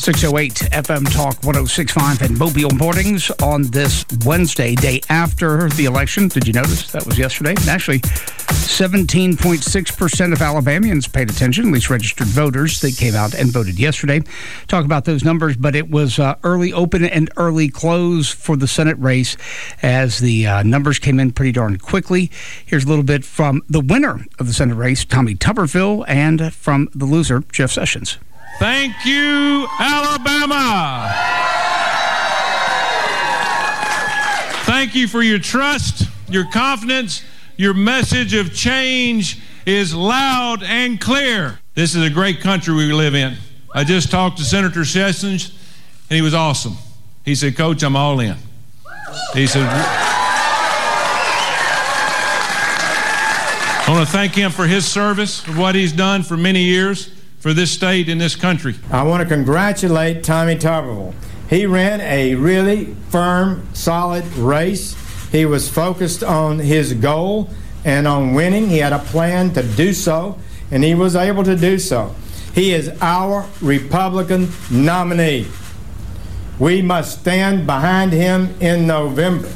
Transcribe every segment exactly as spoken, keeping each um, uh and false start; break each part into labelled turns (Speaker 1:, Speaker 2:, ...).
Speaker 1: six oh eight F M Talk one oh six point five and Mobile Mornings on this Wednesday, day after the election. Did you notice that was yesterday? And actually, seventeen point six percent of Alabamians paid attention, at least registered voters. They came out and voted yesterday. Talk about those numbers, but it was uh, early open and early close for the Senate race as the uh, numbers came in pretty darn quickly. Here's a little bit from the winner of the Senate race, Tommy Tuberville, and from the loser, Jeff Sessions.
Speaker 2: Thank you, Alabama. Thank you for your trust, your confidence. Your message of change is loud and clear. This is a great country we live in. I just talked to Senator Sessions, and he was awesome. He said, Coach, I'm all in. He said, I want to thank him for his service, for what he's done for many years for this state and this country.
Speaker 3: I want to congratulate Tommy Tuberville. He ran a really firm, solid race. He was focused on his goal and on winning. He had a plan to do so, and he was able to do so. He is our Republican nominee. We must stand behind him in November.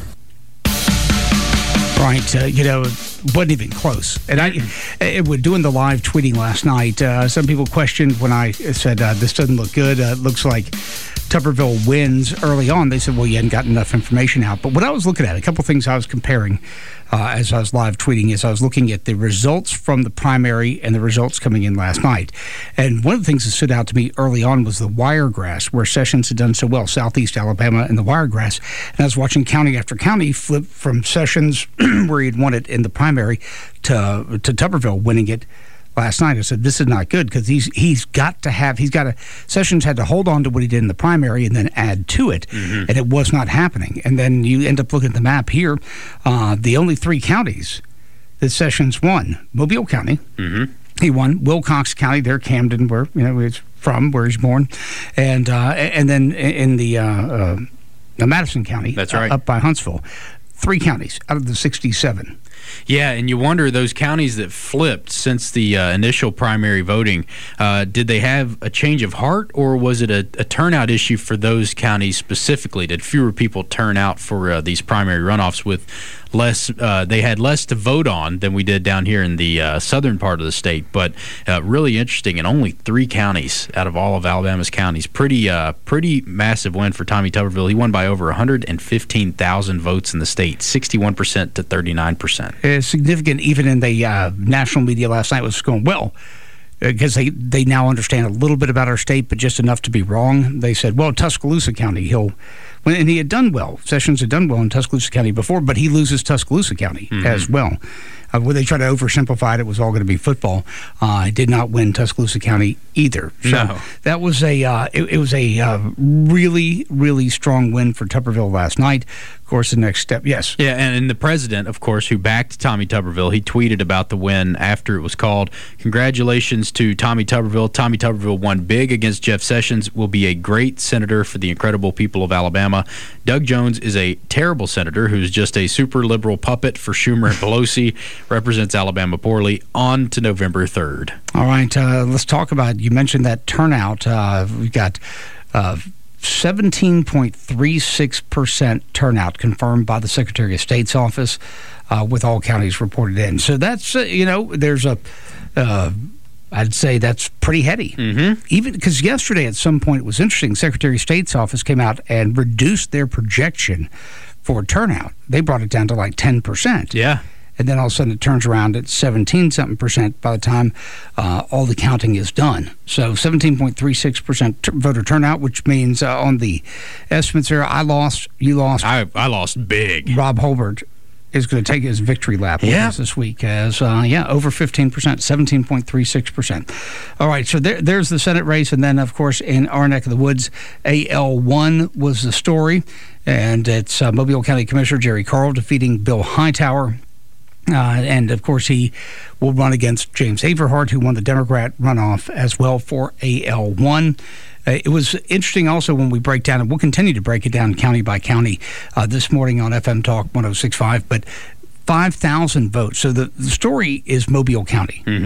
Speaker 1: Right, uh, you know, it wasn't even close. And I, it, with doing the live tweeting last night, uh, some people questioned when I said, uh, this doesn't look good. Uh, it looks like Tuberville wins early on. They said, well, you hadn't gotten enough information out. But what I was looking at, a couple things I was comparing uh, as I was live tweeting is I was looking at the results from the primary and the results coming in last night. And one of the things that stood out to me early on was the Wiregrass, where Sessions had done so well, Southeast Alabama and the Wiregrass. And I was watching county after county flip from Sessions, where he'd won it in the primary, to, to Tuberville winning it last night. I said, this is not good because he's he's got to have, he's got to, Sessions had to hold on to what he did in the primary and then add to it, mm-hmm. and it was not happening. And then you end up looking at the map here, uh, the only three counties that Sessions won, Mobile County, mm-hmm. he won, Wilcox County, there, Camden, where, you know, he's from, where he's born, and uh, and then in the uh, uh, Madison County,
Speaker 4: that's right,
Speaker 1: uh, up by Huntsville. Three counties out of the sixty-seven.
Speaker 4: Yeah, and you wonder, those counties that flipped since the uh, initial primary voting, uh, did they have a change of heart, or was it a, a turnout issue for those counties specifically? Did fewer people turn out for uh, these primary runoffs with less, uh, they had less to vote on than we did down here in the uh, southern part of the state? But uh, really interesting, and only three counties out of all of Alabama's counties. Pretty, uh, pretty massive win for Tommy Tuberville. He won by over one hundred fifteen thousand votes in the state, sixty-one percent to thirty-nine percent.
Speaker 1: It's significant. Even in the uh, national media last night was going, well, because they, they now understand a little bit about our state, but just enough to be wrong. They said, well, Tuscaloosa County, he'll, and he had done well. Sessions had done well in Tuscaloosa County before, but he loses Tuscaloosa County mm-hmm. as well. Uh, where they try to oversimplify it, it was all going to be football. Uh, he did not win Tuscaloosa County either. So
Speaker 4: no.
Speaker 1: that was a uh, it, it was a uh, really, really strong win for Tuberville last night. Of course, the next step, yes.
Speaker 4: Yeah, and, and the president, of course, who backed Tommy Tuberville, he tweeted about the win after it was called. Congratulations to Tommy Tuberville. Tommy Tuberville won big against Jeff Sessions, will be a great senator for the incredible people of Alabama. Doug Jones is a terrible senator who's just a super liberal puppet for Schumer and Pelosi, represents Alabama poorly. On to November third.
Speaker 1: All right, uh, let's talk about, you mentioned that turnout. Uh, we've got uh, seventeen point three six percent turnout confirmed by the Secretary of State's office, uh, with all counties reported in. So that's, uh, you know, there's a, uh, I'd say that's pretty heady. Mm-hmm. Even because yesterday at some point it was interesting, Secretary of State's office came out and reduced their projection for turnout. They brought it down to like ten percent.
Speaker 4: Yeah.
Speaker 1: And then all of a sudden it turns around at seventeen-something percent by the time uh, all the counting is done. So seventeen point three six percent t- voter turnout, which means uh, on the estimates there, I lost, you lost.
Speaker 4: I, I lost big.
Speaker 1: Rob Holbert is going to take his victory lap with
Speaker 4: yeah.
Speaker 1: us this week as, uh, yeah, over fifteen percent, seventeen point three six percent. All right, so there, there's the Senate race. And then, of course, in our neck of the woods, A L one was the story. And it's uh, Mobile County Commissioner Jerry Carl defeating Bill Hightower. Uh, and, of course, he will run against James Averhart, who won the Democrat runoff as well for A L one. Uh, it was interesting also when we break down, and we'll continue to break it down county by county uh, this morning on F M Talk one oh six point five, but five thousand votes. So the, the story is Mobile County. Mm-hmm.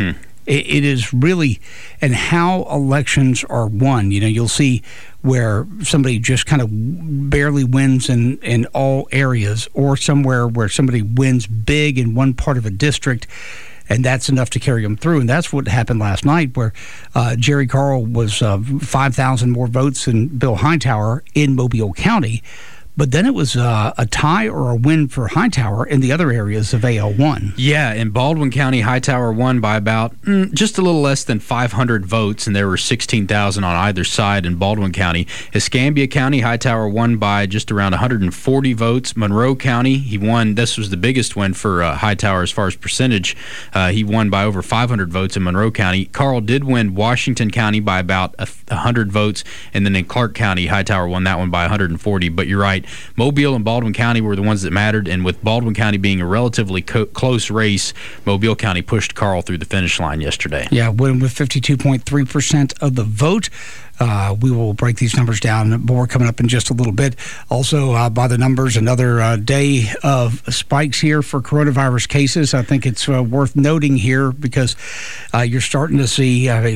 Speaker 1: It, it is really, and how elections are won. You know, you'll see where somebody just kind of barely wins in, in all areas, or somewhere where somebody wins big in one part of a district, and that's enough to carry them through. And that's what happened last night, where uh, Jerry Carl was uh, five thousand more votes than Bill Hightower in Mobile County. But then it was uh, a tie or a win for Hightower in the other areas of A L one.
Speaker 4: Yeah, in Baldwin County, Hightower won by about mm, just a little less than five hundred votes, and there were sixteen thousand on either side in Baldwin County. Escambia County, Hightower won by just around one hundred forty votes. Monroe County, he won. This was the biggest win for uh, Hightower as far as percentage. Uh, he won by over five hundred votes in Monroe County. Carl did win Washington County by about one hundred votes, and then in Clark County, Hightower won that one by one hundred forty. But you're right. Mobile and Baldwin County were the ones that mattered, and with Baldwin County being a relatively co- close race, Mobile County pushed Carl through the finish line yesterday.
Speaker 1: Yeah, winning with fifty-two point three percent of the vote. Uh, we will break these numbers down more coming up in just a little bit. Also, uh, by the numbers, another uh, day of spikes here for coronavirus cases. I think it's uh, worth noting here because uh, you're starting to see uh,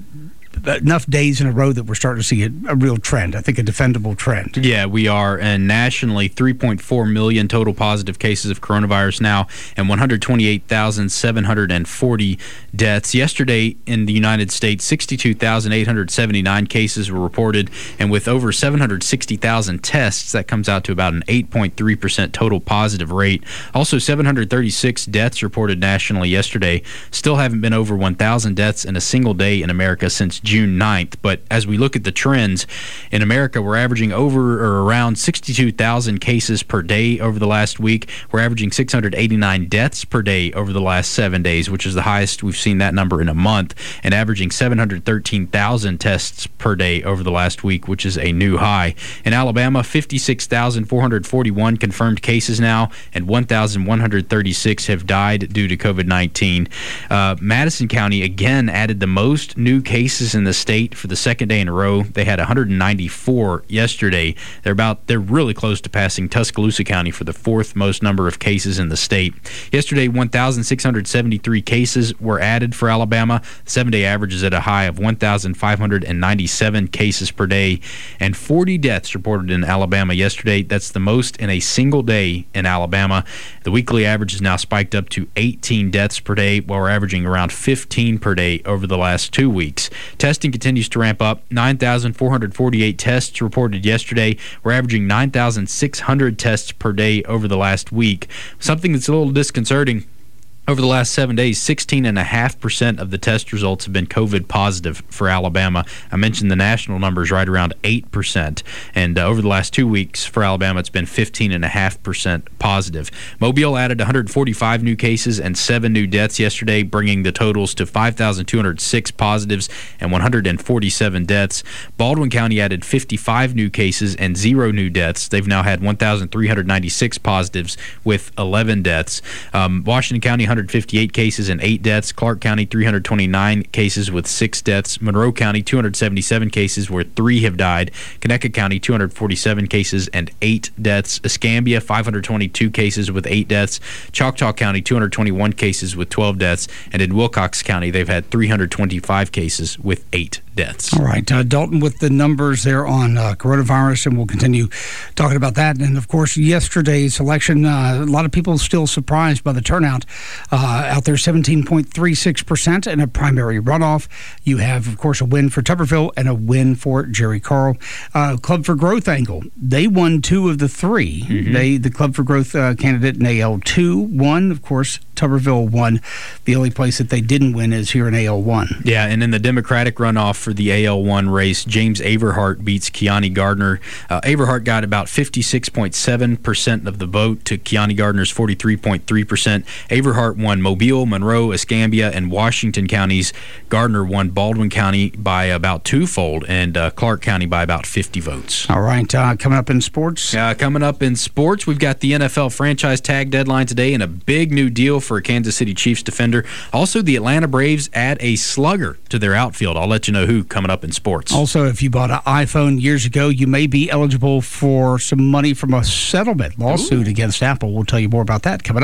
Speaker 1: enough days in a row that we're starting to see a, a real trend. I think a defendable trend.
Speaker 4: Yeah, we are. And nationally, three point four million total positive cases of coronavirus now, and one hundred twenty-eight thousand seven hundred forty deaths. Yesterday in the United States, sixty-two thousand eight hundred seventy-nine cases were reported, and with over seven hundred sixty thousand tests, that comes out to about an eight point three percent total positive rate. Also, seven hundred thirty-six deaths reported nationally yesterday. Still haven't been over one thousand deaths in a single day in America since June ninth. But as we look at the trends, in America, we're averaging over or around sixty-two thousand cases per day over the last week. We're averaging six hundred eighty-nine deaths per day over the last seven days, which is the highest we've seen that number in a month, and averaging seven hundred thirteen thousand tests per day over the last week, which is a new high. In Alabama, fifty-six thousand four hundred forty-one confirmed cases now, and one thousand one hundred thirty-six have died due to COVID nineteen. Uh, Madison County, again, added the most new cases in the state for the second day in a row. They had one hundred ninety-four yesterday. They're about they're really close to passing Tuscaloosa County for the fourth most number of cases in the state. Yesterday, one thousand six hundred seventy-three cases were added for Alabama. Seven-day average is at a high of one thousand five hundred ninety-seven cases per day, and forty deaths reported in Alabama yesterday. That's the most in a single day in Alabama. The weekly average is now spiked up to eighteen deaths per day, while we're averaging around fifteen per day over the last two weeks. Testing continues to ramp up. nine thousand four hundred forty-eight tests reported yesterday. We're averaging nine thousand six hundred tests per day over the last week. Something that's a little disconcerting. Over the last seven days, sixteen point five percent of the test results have been COVID positive for Alabama. I mentioned the national numbers right around eight percent. And uh, over the last two weeks for Alabama, it's been fifteen point five percent positive. Mobile added one hundred forty-five new cases and seven new deaths yesterday, bringing the totals to five thousand two hundred six positives and one hundred forty-seven deaths. Baldwin County added fifty-five new cases and zero new deaths. They've now had one thousand three hundred ninety-six positives with eleven deaths. Um, Washington County, one hundred fifty-eight cases and eight deaths. Clark County, three hundred twenty-nine cases with six deaths. Monroe County, two hundred seventy-seven cases where three have died. Connecticut County, two hundred forty-seven cases and eight deaths. Escambia, five hundred twenty-two cases with eight deaths. Choctaw County, two hundred twenty-one cases with twelve deaths. And in Wilcox County, they've had three hundred twenty-five cases with eight deaths.
Speaker 1: All right, uh, Dalton with the numbers there on uh, coronavirus, and we'll continue talking about that. And, of course, yesterday's election, uh, a lot of people still surprised by the turnout uh, out there, seventeen point three six percent in a primary runoff. You have, of course, a win for Tuberville and a win for Jerry Carl. Uh, Club for Growth angle, they won two of the three. Mm-hmm. They, the Club for Growth uh, candidate in A L two won, of course. Tuberville won. The only place that they didn't win is here in A L one.
Speaker 4: Yeah, and in the Democratic runoff for the A L one race, James Averhart beats Kiani Gardner. Uh, Averhart got about fifty-six point seven percent of the vote to Kiani Gardner's forty-three point three percent. Averhart won Mobile, Monroe, Escambia, and Washington counties. Gardner won Baldwin County by about twofold, and uh, Clark County by about fifty votes.
Speaker 1: All right, uh, coming up in sports?
Speaker 4: Uh, coming up in sports, we've got the N F L franchise tag deadline today and a big new deal for a Kansas City Chiefs defender. Also, the Atlanta Braves add a slugger to their outfield. I'll let you know who coming up in sports.
Speaker 1: Also, if you bought an iPhone years ago, you may be eligible for some money from a settlement lawsuit Ooh. against Apple. We'll tell you more about that coming up.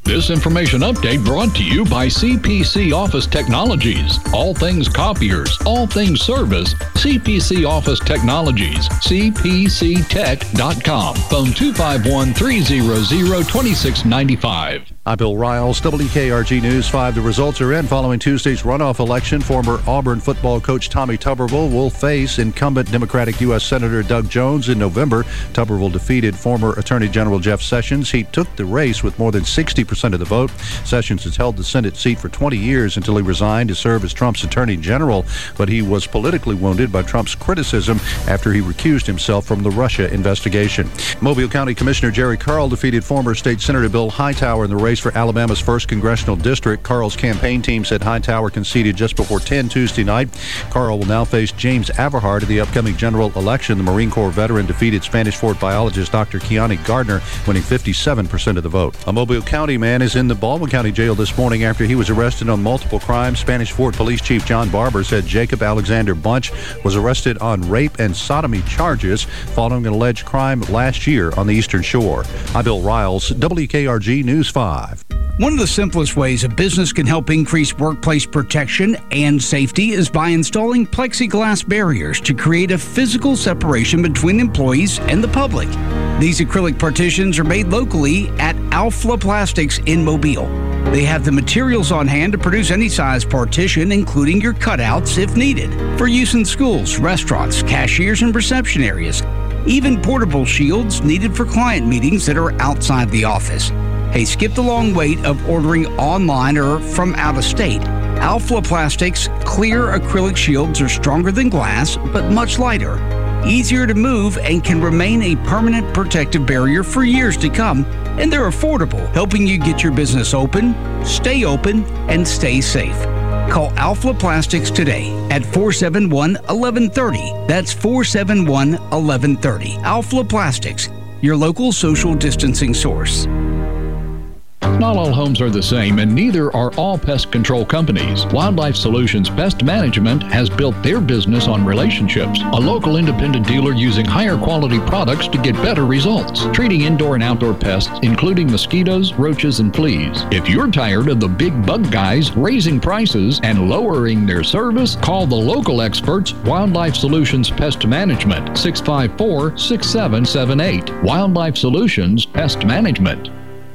Speaker 5: This information update brought to you by C P C Office Technologies. All things copiers, all things service, C P C Office Technologies, c p c tech dot com. Phone two five one, three zero zero, two six nine five.
Speaker 6: I'm Bill Riles, W K R G News five. The results are in. Following Tuesday's runoff election, former Auburn football coach Tommy Tuberville will face incumbent Democratic U S Senator Doug Jones in November. Tuberville defeated former Attorney General Jeff Sessions. He took the race with more than sixty percent of the vote. Sessions has held the Senate seat for twenty years until he resigned to serve as Trump's Attorney General, but he was politically wounded by Trump's criticism after he recused himself from the Russia investigation. Mobile County Commissioner Jerry Carl defeated former State Senator Bill Hightower in the race for Alabama's first congressional district. Carl's campaign team said Hightower conceded just before ten Tuesday night. Carl will now face James Averhart in the upcoming general election. The Marine Corps veteran defeated Spanish Fort biologist Doctor Kiani Gardner, winning fifty-seven percent of the vote. A Mobile County man is in the Baldwin County Jail this morning after he was arrested on multiple crimes. Spanish Fort Police Chief John Barber said Jacob Alexander Bunch was arrested on rape and sodomy charges following an alleged crime last year on the Eastern Shore. I'm Bill Riles, W K R G News five.
Speaker 1: One of the simplest ways a business can help increase workplace protection and safety is by installing plexiglass barriers to create a physical separation between employees and the public. These acrylic partitions are made locally at Alpha Plastics in Mobile. They have the materials on hand to produce any size partition, including your cutouts if needed, for use in schools, restaurants, cashiers, and reception areas. Even portable shields needed for client meetings that are outside the office. Hey, skip the long wait of ordering online or from out of state. Alpha Plastics clear acrylic shields are stronger than glass, but much lighter, easier to move, and can remain a permanent protective barrier for years to come. And they're affordable, helping you get your business open, stay open, and stay safe. Call Alpha Plastics today at four seven one, one one three zero. That's four seven one, one one three zero. Alpha Plastics, your local social distancing source.
Speaker 5: Not all homes are the same, and neither are all pest control companies. Wildlife Solutions Pest Management has built their business on relationships. A local independent dealer using higher quality products to get better results. Treating indoor and outdoor pests, including mosquitoes, roaches, and fleas. If you're tired of the big bug guys raising prices and lowering their service, call the local experts, Wildlife Solutions Pest Management, six five four, six seven seven eight. Wildlife Solutions Pest Management.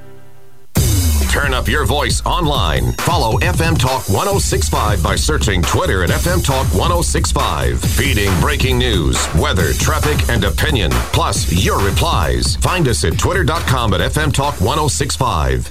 Speaker 7: Turn up your voice online. Follow F M Talk ten sixty-five by searching Twitter at F M Talk ten sixty-five. Feeding breaking news, weather, traffic, and opinion, plus your replies. Find us at twitter dot com at F M Talk ten sixty-five.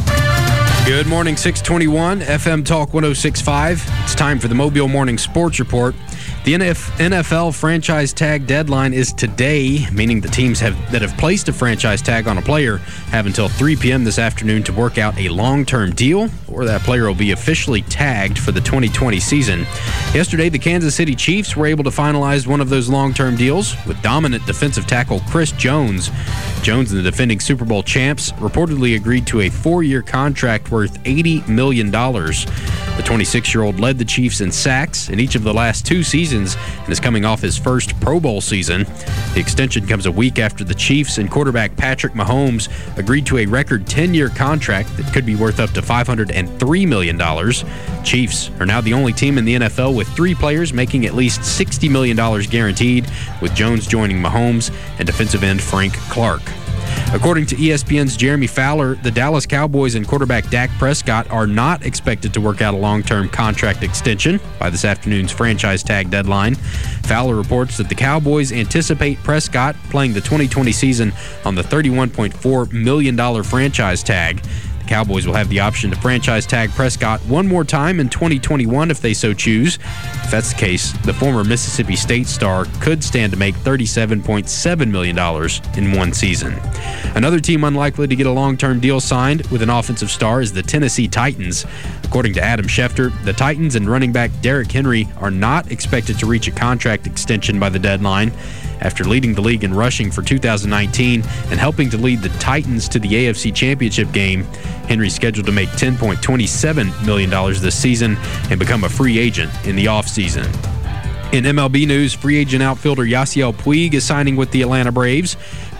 Speaker 4: Good morning, six twenty-one, F M Talk ten sixty-five. It's time for the Mobile Morning Sports Report. The N F L franchise tag deadline is today, meaning the teams have that have placed a franchise tag on a player have until three p.m. this afternoon to work out a long-term deal, or that player will be officially tagged for the twenty twenty season. Yesterday, the Kansas City Chiefs were able to finalize one of those long-term deals with dominant defensive tackle Chris Jones. Jones and the defending Super Bowl champs reportedly agreed to a four-year contract worth eighty million dollars. The twenty-six-year-old led the Chiefs in sacks in each of the last two seasons and is coming off his first Pro Bowl season. The extension comes a week after the Chiefs and quarterback Patrick Mahomes agreed to a record ten-year contract that could be worth up to five hundred three million dollars. Chiefs are now the only team in the N F L with three players making at least sixty million dollars guaranteed, with Jones joining Mahomes and defensive end Frank Clark. According to E S P N's Jeremy Fowler, the Dallas Cowboys and quarterback Dak Prescott are not expected to work out a long-term contract extension by this afternoon's franchise tag deadline. Fowler reports that the Cowboys anticipate Prescott playing the twenty twenty season on the thirty-one point four million dollars franchise tag. The Cowboys will have the option to franchise tag Prescott one more time in twenty twenty-one if they so choose. If that's the case, the former Mississippi State star could stand to make thirty-seven point seven million dollars in one season. Another team unlikely to get a long-term deal signed with an offensive star is the Tennessee Titans. According to Adam Schefter, the Titans and running back Derrick Henry are not expected to reach a contract extension by the deadline. After leading the league in rushing for two thousand nineteen and helping to lead the Titans to the A F C Championship game, Henry's scheduled to make ten point two seven million dollars this season and become a free agent in the offseason. In M L B news, free agent outfielder Yasiel Puig is signing with the Atlanta Braves. Puig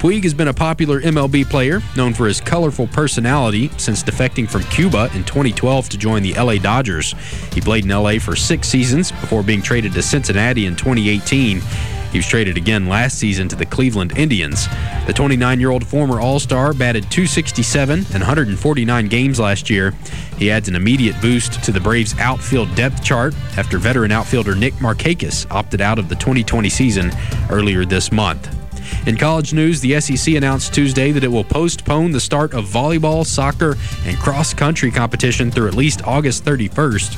Speaker 4: Puig has been a popular M L B player, known for his colorful personality since defecting from Cuba in twenty twelve to join the L A Dodgers. He played in L A for six seasons before being traded to Cincinnati in twenty eighteen. He was traded again last season to the Cleveland Indians. The twenty-nine-year-old former All-Star batted two sixty-seven in one hundred forty-nine games last year. He adds an immediate boost to the Braves' outfield depth chart after veteran outfielder Nick Markakis opted out of the twenty twenty season earlier this month. In college news, the S E C announced Tuesday that it will postpone the start of volleyball, soccer, and cross-country competition through at least August thirty-first.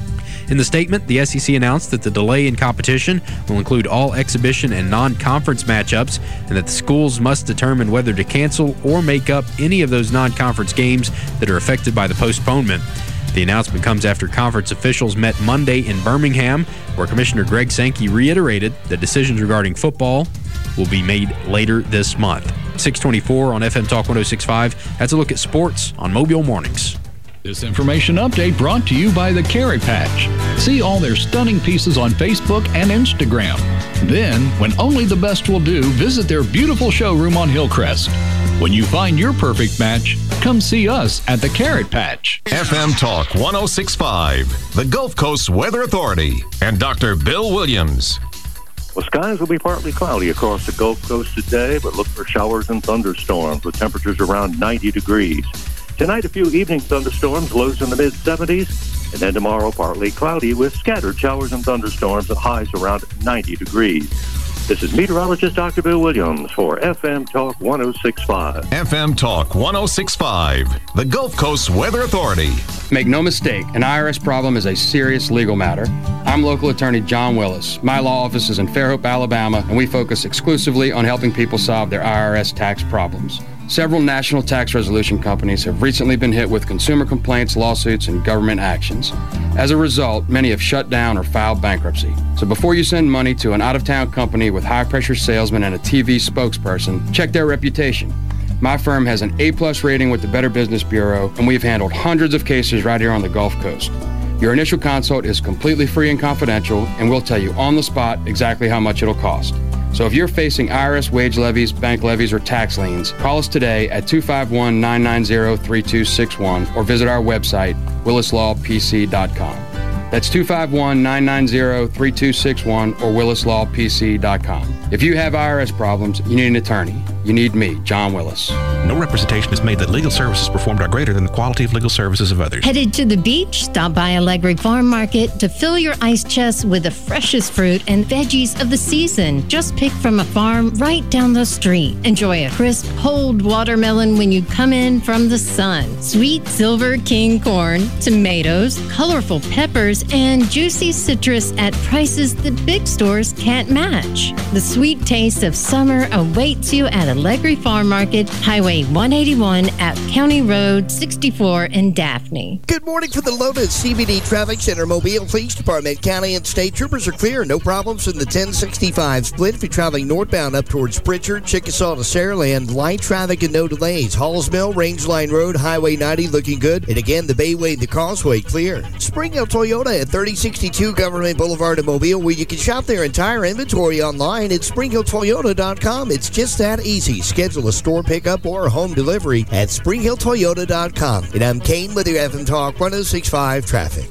Speaker 4: In the statement, the S E C announced that the delay in competition will include all exhibition and non-conference matchups, and that the schools must determine whether to cancel or make up any of those non-conference games that are affected by the postponement. The announcement comes after conference officials met Monday in Birmingham, where Commissioner Greg Sankey reiterated that decisions regarding football will be made later this month. six twenty-four on F M Talk one oh six point five. That's a look at sports on Mobile Mornings.
Speaker 5: This information update brought to you by the Carrot Patch. See all their stunning pieces on Facebook and Instagram. Then, when only the best will do, visit their beautiful showroom on Hillcrest. When you find your perfect match, come see us at the Carrot Patch.
Speaker 7: F M Talk one oh six point five, the Gulf Coast Weather Authority, and Doctor Bill Williams.
Speaker 8: Well, skies will be partly cloudy across the Gulf Coast today, but look for showers and thunderstorms with temperatures around ninety degrees. Tonight, a few evening thunderstorms, lows in the mid seventies. And then tomorrow, partly cloudy with scattered showers and thunderstorms and highs around ninety degrees. This is meteorologist Doctor Bill Williams for F M Talk one oh six point five.
Speaker 7: F M Talk one oh six point five, the Gulf Coast Weather Authority.
Speaker 9: Make no mistake, an I R S problem is a serious legal matter. I'm local attorney John Willis. My law office is in Fairhope, Alabama, and we focus exclusively on helping people solve their I R S tax problems. Several national tax resolution companies have recently been hit with consumer complaints, lawsuits, and government actions. As a result, many have shut down or filed bankruptcy. So before you send money to an out-of-town company with high-pressure salesmen and a T V spokesperson, check their reputation. My firm has an A-plus rating with the Better Business Bureau, and we've handled hundreds of cases right here on the Gulf Coast. Your initial consult is completely free and confidential, and we'll tell you on the spot exactly how much it'll cost. So if you're facing I R S wage levies, bank levies, or tax liens, call us today at two five one, nine nine zero, three two six one or visit our website, willis law p c dot com. That's two five one, nine nine zero, three two six one or willis law p c dot com. If you have I R S problems, you need an attorney. You need me, John Willis.
Speaker 10: No representation is made that legal services performed are greater than the quality of legal services of others.
Speaker 11: Headed to the beach? Stop by Allegri Farm Market to fill your ice chest with the freshest fruit and veggies of the season. Just picked from a farm right down the street. Enjoy a crisp, cold watermelon when you come in from the sun. Sweet Silver King corn, tomatoes, colorful peppers, and juicy citrus at prices the big stores can't match. The sweet taste of summer awaits you at Allegri Farm Market, Highway one eighty-one at County Road sixty-four in Daphne.
Speaker 12: Good morning from the Lotus C B D Traffic Center. Mobile Police Department, county and state troopers are clear. No problems in the ten sixty-five split. If you're traveling northbound up towards Pritchard, Chickasaw to Saraland, light traffic and no delays. Halls Mill, Range Line Road, Highway ninety looking good. And again, the Bayway and the Causeway clear. Spring Hill Toyota at thirty sixty-two Government Boulevard in Mobile, where you can shop their entire inventory online at spring hill toyota dot com. It's just that easy. Schedule a store pickup or a home delivery at spring hill toyota dot com. And I'm Kane with your F M Talk one oh six point five traffic.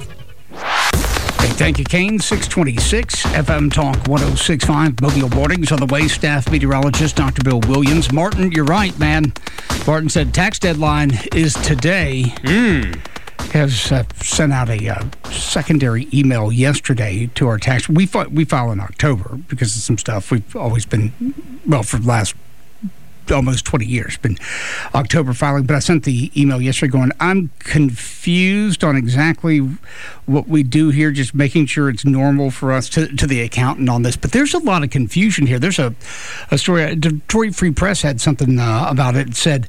Speaker 1: Hey, thank you, Kane. six twenty-six F M Talk one oh six point five. Mobile Mornings on the way. Staff meteorologist Doctor Bill Williams. Martin, you're right, man. Martin said tax deadline is today.
Speaker 4: Mm.
Speaker 1: Has uh, sent out a uh, secondary email yesterday to our tax. We, fi- we file in October because of some stuff. We've always been, well, for the last almost twenty years, been October filing. But I sent the email yesterday going, I'm confused on exactly what we do here, just making sure it's normal for us to, to the accountant on this. But there's a lot of confusion here. There's a, a story, Detroit Free Press had something uh, about it. It said,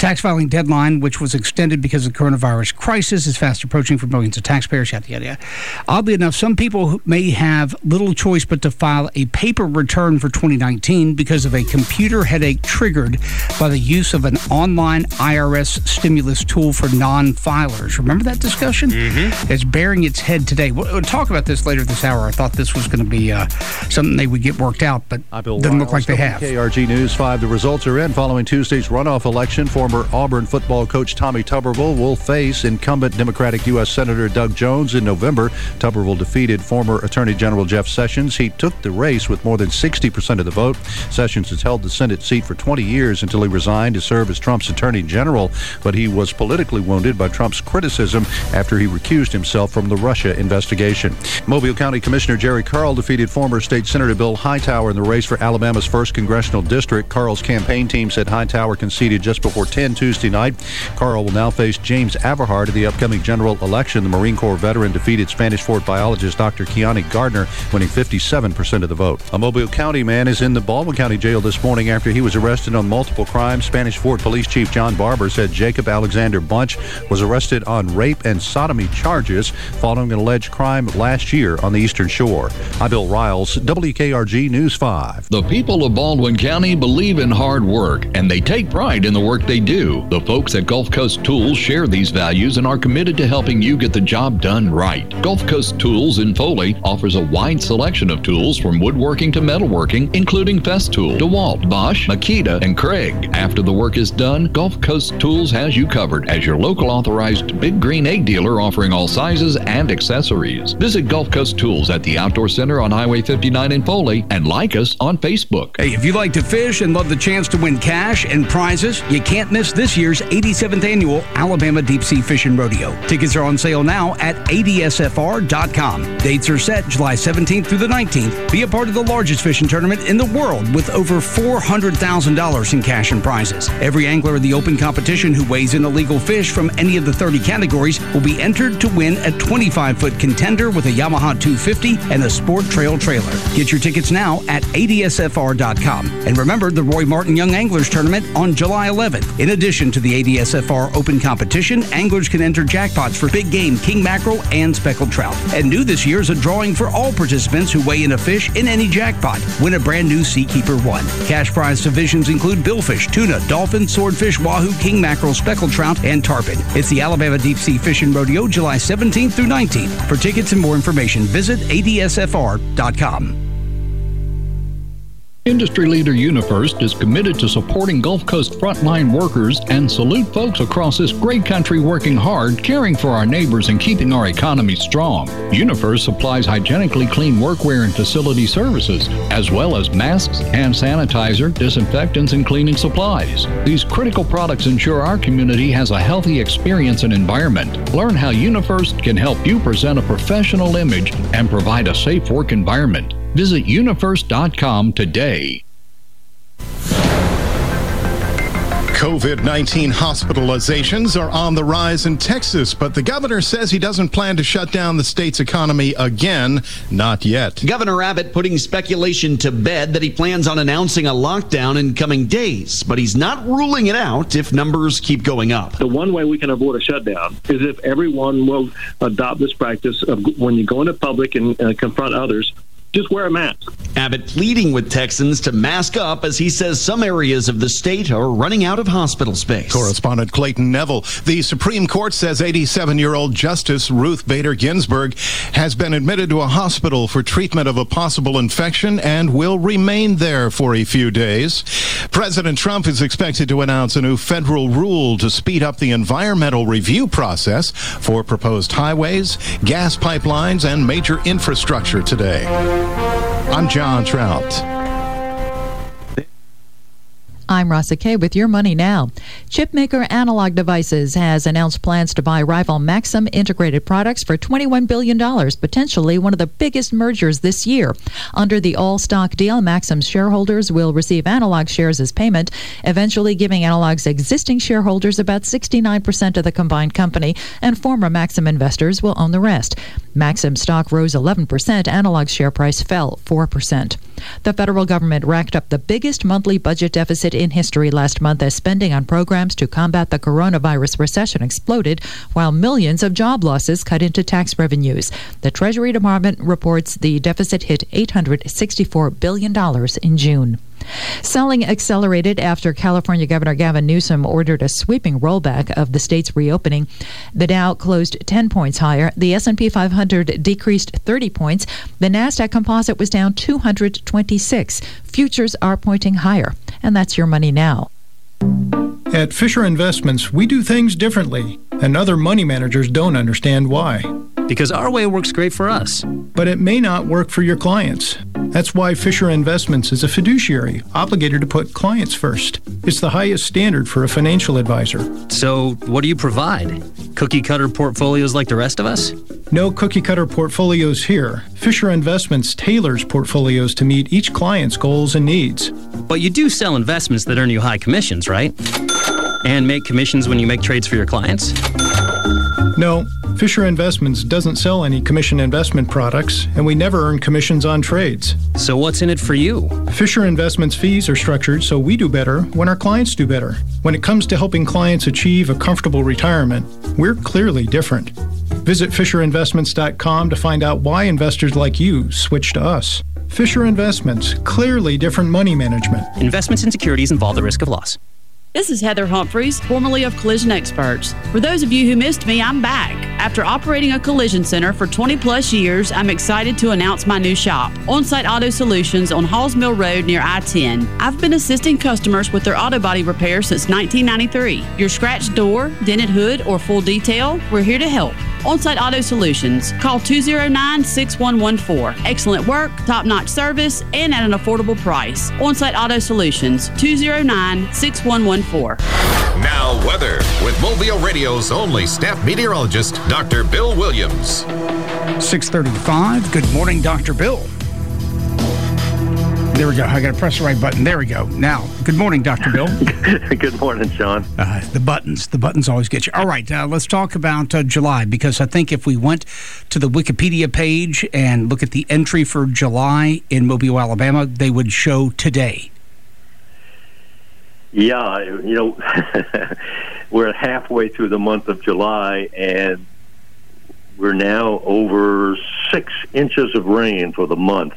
Speaker 1: Tax filing deadline, which was extended because of the coronavirus crisis, is fast approaching for millions of taxpayers, yada, yada, yada. Oddly enough, some people may have little choice but to file a paper return for twenty nineteen because of a computer headache triggered by the use of an online I R S stimulus tool for non-filers. Remember that discussion? Mm-hmm. It's bearing its head today. We'll, we'll talk about this later this hour. I thought this was going to be uh, something they would get worked out, but doesn't look like they have.
Speaker 6: K R G News five, the results are in. Following Tuesday's runoff election, former Auburn football coach Tommy Tuberville will face incumbent Democratic U S Senator Doug Jones in November. Tuberville defeated former Attorney General Jeff Sessions. He took the race with more than sixty percent of the vote. Sessions has held the Senate seat for twenty years until he resigned to serve as Trump's Attorney General, but he was politically wounded by Trump's criticism after he recused himself from the Russia investigation. Mobile County Commissioner Jerry Carl defeated former State Senator Bill Hightower in the race for Alabama's first congressional district. Carl's campaign team said Hightower conceded just before ten Tuesday night. Carl will now face James Averhart in the upcoming general election. The Marine Corps veteran defeated Spanish Fort biologist Doctor Kiani Gardner, winning fifty-seven percent of the vote. A Mobile County man is in the Baldwin County Jail this morning after he was arrested on multiple crimes. Spanish Fort Police Chief John Barber said Jacob Alexander Bunch was arrested on rape and sodomy charges following an alleged crime last year on the Eastern Shore. I'm Bill Riles, W K R G News five.
Speaker 5: The people of Baldwin County believe in hard work, and they take pride in the work they do. The folks at Gulf Coast Tools share these values and are committed to helping you get the job done right. Gulf Coast Tools in Foley offers a wide selection of tools from woodworking to metalworking, including Festool, DeWalt, Bosch, Makita, and Craig. After the work is done, Gulf Coast Tools has you covered as your local authorized Big Green Egg dealer, offering all sizes and accessories. Visit Gulf Coast Tools at the Outdoor Center on Highway fifty-nine in Foley and like us on Facebook.
Speaker 1: Hey, if you like to fish and love the chance to win cash and prizes, you can't miss this year's eighty-seventh Annual Alabama Deep Sea Fishing Rodeo. Tickets are on sale now at A D S F R dot com. Dates are set July seventeenth through the nineteenth. Be a part of the largest fishing tournament in the world with over four hundred thousand dollars in cash and prizes. Every angler in the open competition who weighs in a legal fish from any of the thirty categories will be entered to win a twenty-five foot contender with a Yamaha two fifty and a Sport Trail trailer. Get your tickets now at A D S F R dot com. And remember the Roy Martin Young Anglers Tournament on July eleventh. In addition to the A D S F R Open Competition, anglers can enter jackpots for big game king mackerel and speckled trout. And new this year is a drawing for all participants who weigh in a fish in any jackpot. Win a brand new Seakeeper one. Cash prize divisions include billfish, tuna, dolphin, swordfish, wahoo, king mackerel, speckled trout, and tarpon. It's the Alabama Deep Sea Fishing Rodeo, July seventeenth through nineteenth. For tickets and more information, visit A D S F R dot com.
Speaker 5: Industry leader UniFirst is committed to supporting Gulf Coast frontline workers and salute folks across this great country working hard, caring for our neighbors, and keeping our economy strong. UniFirst supplies hygienically clean workwear and facility services, as well as masks, hand sanitizer, disinfectants, and cleaning supplies. These critical products ensure our community has a healthy experience and environment. Learn how UniFirst can help you present a professional image and provide a safe work environment. Visit unifirst dot com today.
Speaker 13: COVID nineteen hospitalizations are on the rise in Texas, but the governor says he doesn't plan to shut down the state's economy again. Not yet.
Speaker 14: Governor Abbott putting speculation to bed that he plans on announcing a lockdown in coming days, but he's not ruling it out if numbers keep going up.
Speaker 8: The one way we can avoid a shutdown is if everyone will adopt this practice of when you go into public and uh, confront others, just wear a mask.
Speaker 14: Abbott pleading with Texans to mask up as he says some areas of the state are running out of hospital space.
Speaker 13: Correspondent Clayton Neville. The Supreme Court says eighty-seven-year-old Justice Ruth Bader Ginsburg has been admitted to a hospital for treatment of a possible infection and will remain there for a few days. President Trump is expected to announce a new federal rule to speed up the environmental review process for proposed highways, gas pipelines, and major infrastructure today. I'm John Trout.
Speaker 15: I'm Rasa Kay with Your Money Now. Chipmaker Analog Devices has announced plans to buy rival Maxim Integrated Products for twenty-one billion dollars, potentially one of the biggest mergers this year. Under the all-stock deal, Maxim's shareholders will receive Analog shares as payment, eventually giving Analog's existing shareholders about sixty-nine percent of the combined company, and former Maxim investors will own the rest. Maxim stock rose eleven percent. Analog's share price fell four percent. The federal government racked up the biggest monthly budget deficit in history last month as spending on programs to combat the coronavirus recession exploded, while millions of job losses cut into tax revenues. The Treasury Department reports the deficit hit eight hundred sixty-four billion dollars in June. Selling accelerated after California Governor Gavin Newsom ordered a sweeping rollback of the state's reopening. The Dow closed ten points higher. The S and P five hundred decreased thirty points. The NASDAQ Composite was down two hundred twenty-six. Futures are pointing higher. And that's your money now.
Speaker 16: At Fisher Investments, we do things differently, and other money managers don't understand why.
Speaker 17: Because our way works great for us.
Speaker 16: But it may not work for your clients. That's why Fisher Investments is a fiduciary, obligated to put clients first. It's the highest standard for a financial advisor.
Speaker 17: So, what do you provide? Cookie-cutter portfolios like the rest of us?
Speaker 16: No cookie-cutter portfolios here. Fisher Investments tailors portfolios to meet each client's goals and needs.
Speaker 17: But you do sell investments that earn you high commissions, right? And make commissions when you make trades for your clients?
Speaker 16: No, Fisher Investments doesn't sell any commission investment products, and we never earn commissions on trades.
Speaker 17: So what's in it for you?
Speaker 16: Fisher Investments fees are structured so we do better when our clients do better. When it comes to helping clients achieve a comfortable retirement, we're clearly different. Visit Fisher Investments dot com to find out why investors like you switch to us. Fisher Investments, clearly different money management.
Speaker 17: Investments in securities involve the risk of loss.
Speaker 18: This is Heather Humphreys, formerly of Collision Experts. For those of you who missed me, I'm back. After operating a collision center for twenty plus years, I'm excited to announce my new shop, On-Site Auto Solutions on Halls Mill Road near I ten. I've been assisting customers with their auto body repair since nineteen ninety-three. Your scratched door, dented hood, or full detail, we're here to help. On-Site Auto Solutions. Call two oh nine, six one one four. Excellent work, top-notch service, and at an affordable price. On-Site Auto Solutions. two oh nine, six one one four.
Speaker 7: Now weather with Mobile Radio's only staff meteorologist, Doctor Bill Williams.
Speaker 1: six thirty-five. Good morning, Doctor Bill. There we go. I got to press the right button. There we go. Now, good morning, Doctor Bill.
Speaker 8: Good morning, Sean.
Speaker 1: Uh, the buttons. The buttons always get you. All right, uh, let's talk about uh, July, because I think if we went to the Wikipedia page and look at the entry for July in Mobile, Alabama, they would show today.
Speaker 8: Yeah, you know, we're halfway through the month of July, and we're now over six inches of rain for the month.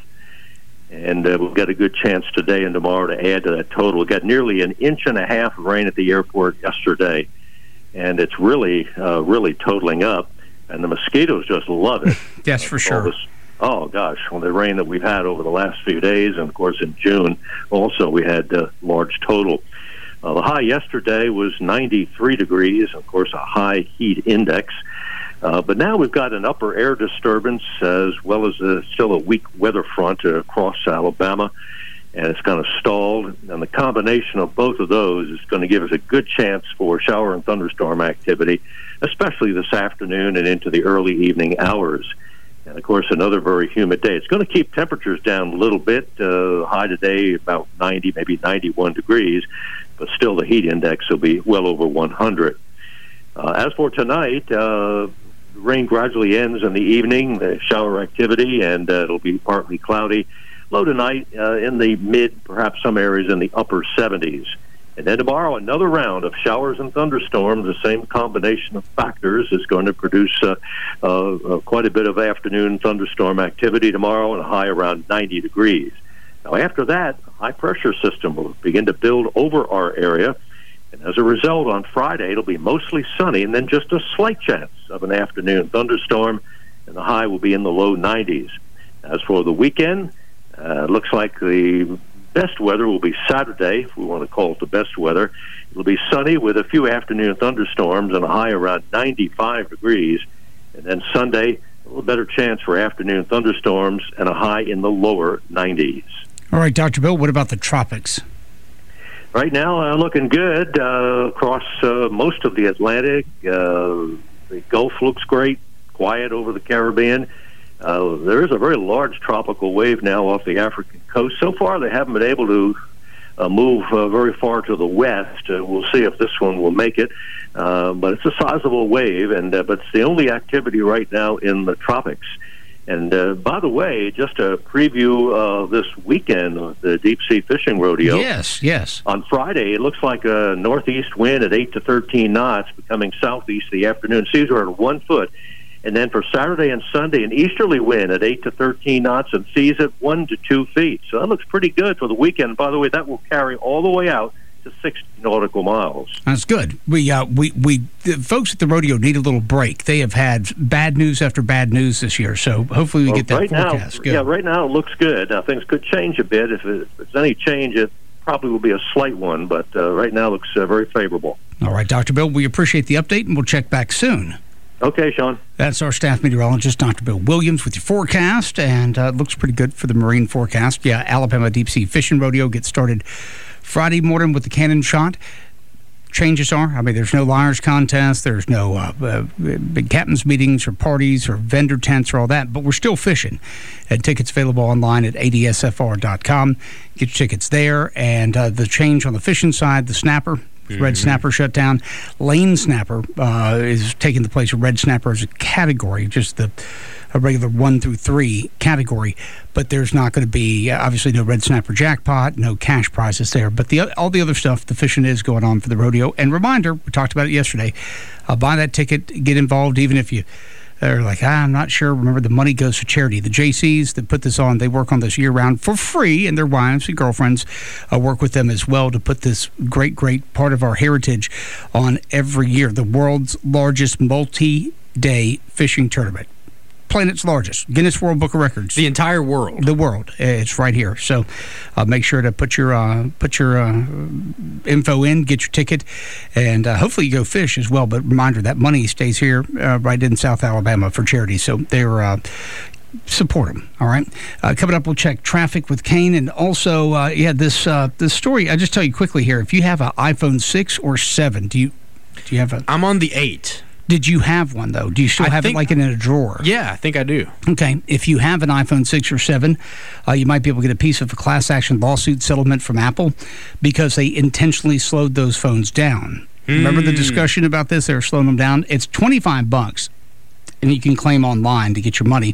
Speaker 8: And uh, we've got a good chance today and tomorrow to add to that total. We got nearly an inch and a half of rain at the airport yesterday, and it's really, uh, really totaling up. And the mosquitoes just love it.
Speaker 1: That's for sure.
Speaker 8: This, oh gosh, well, the rain that we've had over the last few days, and of course in June, also we had a uh, large total. Uh, the high yesterday was ninety-three degrees, of course a high heat index. Uh, but now we've got an upper air disturbance as well as a, still a weak weather front uh, across Alabama, and it's kind of stalled. And the combination of both of those is going to give us a good chance for shower and thunderstorm activity, especially this afternoon and into the early evening hours. And, of course, another very humid day. It's going to keep temperatures down a little bit. Uh, high today about ninety, maybe ninety-one degrees, but still the heat index will be well over one hundred. Uh, as for tonight, uh, the rain gradually ends in the evening, the shower activity, and uh, it'll be partly cloudy. Low tonight uh, in the mid, perhaps some areas in the upper seventies. And then tomorrow, another round of showers and thunderstorms. The same combination of factors is going to produce uh, uh, uh, quite a bit of afternoon thunderstorm activity tomorrow, and a high around ninety degrees. Now, after that, a high-pressure system will begin to build over our area. And as a result, on Friday, it'll be mostly sunny, and then just a slight chance of an afternoon thunderstorm, and the high will be in the low nineties. As for the weekend, uh, it looks like the best weather will be Saturday, if we want to call it the best weather. It'll be sunny with a few afternoon thunderstorms and a high around ninety-five degrees. And then Sunday, a little better chance for afternoon thunderstorms and a high in the lower nineties.
Speaker 1: All right, Doctor Bill, what about the tropics?
Speaker 8: Right now, uh, looking good uh, across uh, most of the Atlantic. Uh, the Gulf looks great, quiet over the Caribbean. Uh, there is a very large tropical wave now off the African coast. So far, they haven't been able to uh, move uh, very far to the west. Uh, we'll see if this one will make it. Uh, but it's a sizable wave, and uh, but it's the only activity right now in the tropics. And uh, by the way, just a preview of this weekend of the deep sea fishing rodeo.
Speaker 1: Yes, yes.
Speaker 8: On Friday, it looks like a northeast wind at eight to thirteen knots, becoming southeast in the afternoon. Seas are at one foot. And then for Saturday and Sunday, an easterly wind at eight to thirteen knots and seas at one to two feet. So that looks pretty good for the weekend. By the way, that will carry all the way out to sixty nautical miles.
Speaker 1: That's good. We, uh, we, we, the folks at the rodeo need a little break. They have had bad news after bad news this year, so hopefully we
Speaker 8: well,
Speaker 1: get that
Speaker 8: right
Speaker 1: forecast.
Speaker 8: Now,
Speaker 1: good.
Speaker 8: Yeah, right now it looks good. Now things could change a bit. If, it, if there's any change, it probably will be a slight one, but uh, right now it looks uh, very favorable.
Speaker 1: All right, Doctor Bill, we appreciate the update, and we'll check back soon.
Speaker 8: Okay, Sean.
Speaker 1: That's our staff meteorologist, Doctor Bill Williams, with your forecast, and uh, it looks pretty good for the marine forecast. Yeah, Alabama Deep Sea Fishing Rodeo gets started Friday morning with the cannon shot. Changes are, I mean, there's no liars contest, there's no uh, uh, big captain's meetings or parties or vendor tents or all that, but we're still fishing. And tickets available online at A D S F R dot com. Get your tickets there, and uh, the change on the fishing side, the snapper, Mm-hmm. Red snapper shut down. Lane snapper uh, is taking the place of red snapper as a category, just the a regular one through three category. But there's not going to be, uh, obviously, no red snapper jackpot, no cash prizes there. But the all the other stuff, the fishing is going on for the rodeo. And reminder, we talked about it yesterday, uh, buy that ticket, get involved, even if you are like, ah, I'm not sure. Remember, the money goes to charity. The J Cs that put this on, they work on this year-round for free, and their wives and girlfriends uh, work with them as well to put this great, great part of our heritage on every year. The world's largest multi-day fishing tournament. Planet's largest. Guinness World Book of Records.
Speaker 4: The entire world.
Speaker 1: The world. It's right here. So uh, make sure to put your uh, put your uh, info in, get your ticket, and uh, hopefully you go fish as well. But reminder, that money stays here uh, right in South Alabama for charity. So they're uh, support them. All right. Uh, coming up, we'll check traffic with Kane, and also, uh, yeah, this uh, this story. I just tell you quickly here. If you have an iPhone six or seven, do you do you have a?
Speaker 4: I'm on the eight.
Speaker 1: Did you have one, though? Do you still
Speaker 4: I
Speaker 1: have
Speaker 4: think,
Speaker 1: it like in a drawer?
Speaker 4: Yeah, I think I do.
Speaker 1: Okay. If you have an iPhone six or seven, uh, you might be able to get a piece of a class action lawsuit settlement from Apple because they intentionally slowed those phones down. Mm. Remember the discussion about this? They were slowing them down. It's twenty-five bucks, and you can claim online to get your money.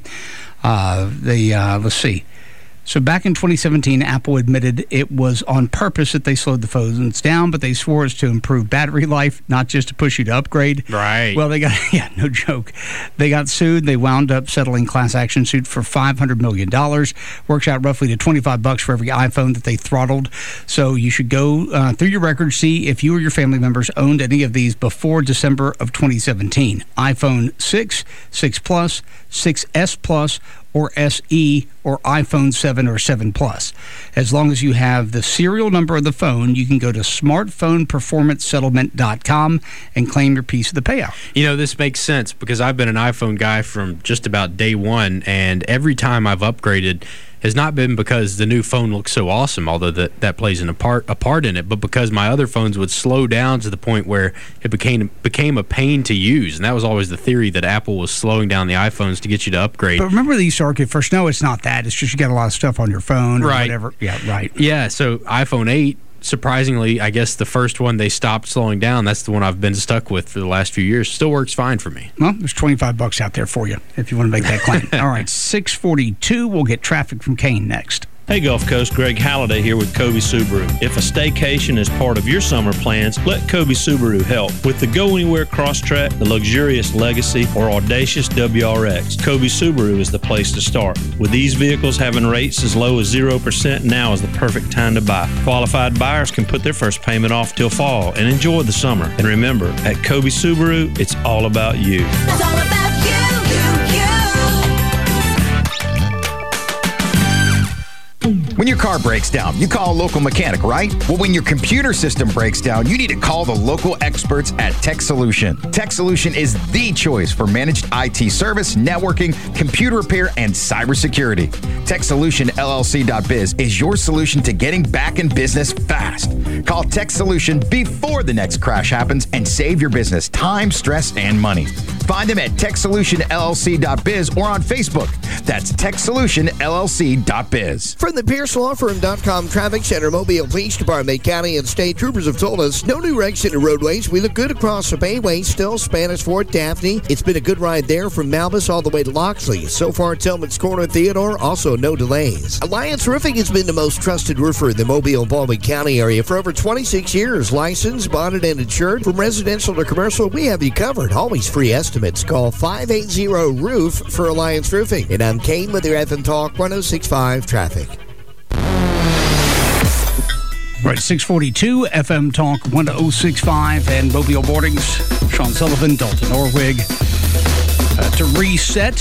Speaker 1: Uh, they, uh, let's see. So back in twenty seventeen, Apple admitted it was on purpose that they slowed the phones down, but they swore it's to improve battery life, not just to push you to upgrade.
Speaker 4: Right.
Speaker 1: Well, they got, yeah, no joke. They got sued. They wound up settling class action suit for five hundred million dollars. Works out roughly to twenty-five bucks for every iPhone that they throttled. So you should go uh, through your records, see if you or your family members owned any of these before December of twenty seventeen. iPhone six, six Plus, six S Plus, or S E, or iPhone seven or seven Plus. As long as you have the serial number of the phone, you can go to smartphone performance settlement dot com and claim your piece of the payout.
Speaker 4: You know, this makes sense because I've been an iPhone guy from just about day one, and every time I've upgraded has not been because the new phone looks so awesome, although that, that plays an, a, part, a part in it, but because my other phones would slow down to the point where it became became a pain to use. And that was always the theory, that Apple was slowing down the iPhones to get you to upgrade.
Speaker 1: But remember the circuit first? No, it's not that. It's just you got a lot of stuff on your phone or
Speaker 4: right.
Speaker 1: whatever. Yeah, right.
Speaker 4: Yeah, so iPhone eight, surprisingly, I guess the first one they stopped slowing down, that's the one I've been stuck with for the last few years. Still works fine for me.
Speaker 1: Well, there's twenty-five bucks out there for you if you want to make that claim. All right, six forty-two. We'll get traffic from Kane next.
Speaker 19: Hey Gulf Coast, Greg Halliday here with Kobe Subaru. If a staycation is part of your summer plans, let Kobe Subaru help. With the Go Anywhere Crosstrek, the luxurious Legacy, or audacious W R X, Kobe Subaru is the place to start. With these vehicles having rates as low as zero percent, now is the perfect time to buy. Qualified buyers can put their first payment off till fall and enjoy the summer. And remember, at Kobe Subaru, it's all about you.
Speaker 20: It's all about you, you, you.
Speaker 21: When your car breaks down, you call a local mechanic, right? Well, when your computer system breaks down, you need to call the local experts at Tech Solution. Tech Solution is the choice for managed I T service, networking, computer repair, and cybersecurity. Tech Solution L L C dot biz is your solution to getting back in business fast. Call Tech Solution before the next crash happens and save your business time, stress, and money. Find them at tech solution L L C dot biz or on Facebook. That's tech solution L L C dot biz.
Speaker 12: From the Pierce Law Firm dot com Traffic Center, Mobile Police Department, county and state troopers have told us no new wrecks in the roadways. We look good across the Bayway, still Spanish Fort, Daphne. It's been a good ride there from Malbus all the way to Loxley. So far, Tillman's Corner, Theodore, also no delays. Alliance Roofing has been the most trusted roofer in the Mobile, Baldwin County area for over twenty-six years. Licensed, bonded, and insured. From residential to commercial, we have you covered. Always free estimates. Call five eight zero roof for Alliance Roofing. And I'm Kane with your F M Talk one oh six point five Traffic.
Speaker 1: Right, six forty-two, F M Talk one oh six point five, and Mobile Mornings. Sean Sullivan, Dalton Orwig. Uh, to reset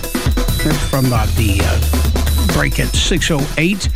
Speaker 1: from uh, the uh, break at six oh eight,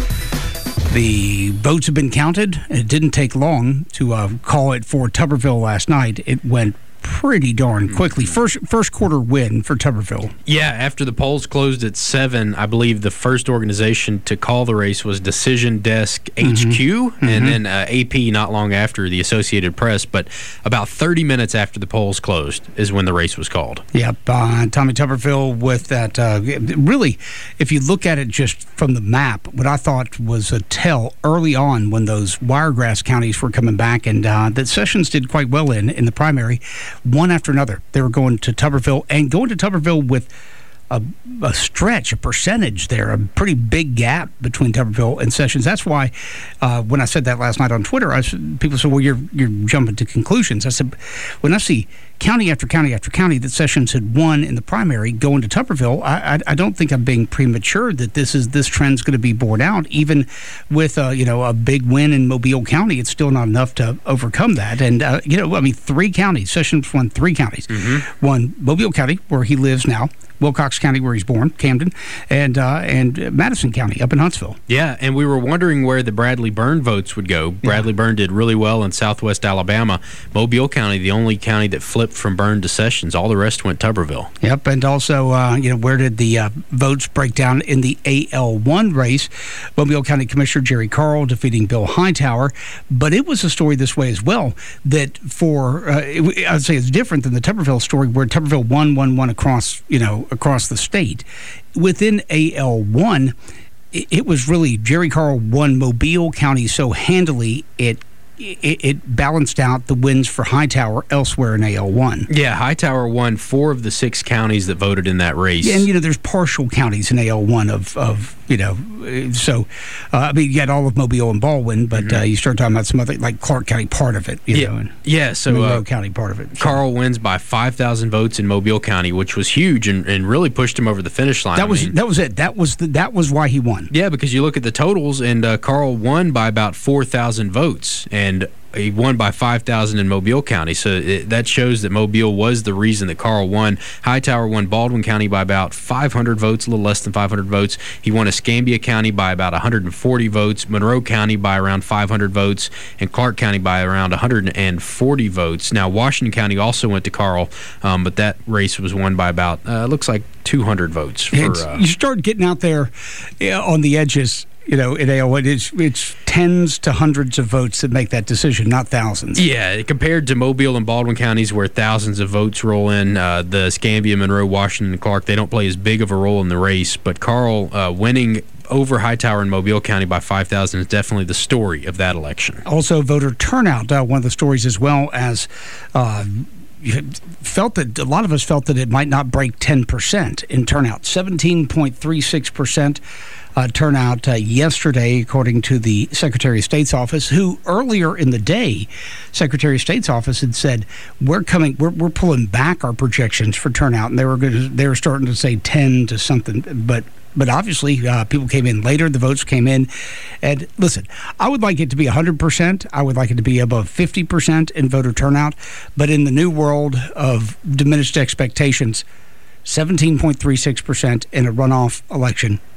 Speaker 1: the votes have been counted. It didn't take long to uh, call it for Tuberville last night. It went pretty darn quickly. First first quarter win for Tuberville.
Speaker 4: Yeah, after the polls closed at seven, I believe the first organization to call the race was Decision Desk H Q,
Speaker 1: Mm-hmm.
Speaker 4: and then uh, A P not long after, the Associated Press. But about thirty minutes after the polls closed is when the race was called.
Speaker 1: Yep, uh, Tommy Tuberville with that. Uh, really, if you look at it just from the map, what I thought was a tell early on when those Wiregrass counties were coming back, and uh, that Sessions did quite well in in the primary. One after another, they were going to Tuberville, and going to Tuberville with a, a stretch, a percentage there, a pretty big gap between Tuberville and Sessions. That's why uh, when I said that last night on Twitter, I said, people said, well, you're you're jumping to conclusions. I said, when I see county after county after county that Sessions had won in the primary going to Tuberville, I, I, I don't think I'm being premature that this is this trend's going to be borne out. Even with uh, you know a big win in Mobile County, it's still not enough to overcome that. And uh, you know, I mean, three counties. Sessions won three counties. Mm-hmm. Won Mobile County, where he lives now, Wilcox County, where he's born, Camden, and uh, and Madison County up in Huntsville.
Speaker 4: Yeah, and we were wondering where the Bradley Byrne votes would go. Bradley yeah. Byrne did really well in Southwest Alabama. Mobile County, the only county that flipped from Byrne to Sessions. All the rest went Tuberville.
Speaker 1: Yep, and also, uh, you know, where did the uh, votes break down in the A L one race? Mobile County Commissioner Jerry Carl defeating Bill Hightower, but it was a story this way as well, that for, uh, it, I'd say it's different than the Tuberville story, where Tuberville won, won, won across, you know, across the state. Within A L one, it, it was really, Jerry Carl won Mobile County so handily, it It, it balanced out the wins for Hightower elsewhere in A L one.
Speaker 4: Yeah, Hightower won four of the six counties that voted in that race.
Speaker 1: Yeah, and, you know, there's partial counties in A L one of, of you know, so, uh, I mean, you got all of Mobile and Baldwin, but mm-hmm. uh, you start talking about some other, like Clark County part of it, you
Speaker 4: yeah.
Speaker 1: know, and
Speaker 4: yeah, so
Speaker 1: Monroe
Speaker 4: uh,
Speaker 1: County part of it. So.
Speaker 4: Carl wins by five thousand votes in Mobile County, which was huge and, and really pushed him over the finish line.
Speaker 1: That was
Speaker 4: I mean,
Speaker 1: that was it. That was the, that was why he won.
Speaker 4: Yeah, because you look at the totals, and uh, Carl won by about four thousand votes, and he won by five thousand in Mobile County, so it, that shows that Mobile was the reason that Carl won. Hightower won Baldwin County by about five hundred votes, a little less than five hundred votes. He won Escambia County by about one hundred forty votes, Monroe County by around five hundred votes, and Clark County by around one hundred forty votes. Now, Washington County also went to Carl, um, but that race was won by about, uh, looks like two hundred votes. For, uh,
Speaker 1: you start getting out there uh, on the edges. You know, in A L one, it's, it's tens to hundreds of votes that make that decision, not thousands.
Speaker 4: Yeah, compared to Mobile and Baldwin counties where thousands of votes roll in, uh, the Escambia, Monroe, Washington, and Clark, they don't play as big of a role in the race. But Carl uh, winning over Hightower and Mobile County by five thousand is definitely the story of that election.
Speaker 1: Also, voter turnout, uh, one of the stories as well as... Uh, felt that a lot of us felt that it might not break ten percent in turnout. seventeen point three six percent uh, turnout uh, yesterday, according to the Secretary of State's office, who earlier in the day, Secretary of State's office had said, we're coming, we're, we're pulling back our projections for turnout, and they were going to, they were starting to say ten to something, but But obviously, uh, people came in later. The votes came in. And listen, I would like it to be one hundred percent. I would like it to be above fifty percent in voter turnout. But in the new world of diminished expectations, seventeen point three six percent in a runoff election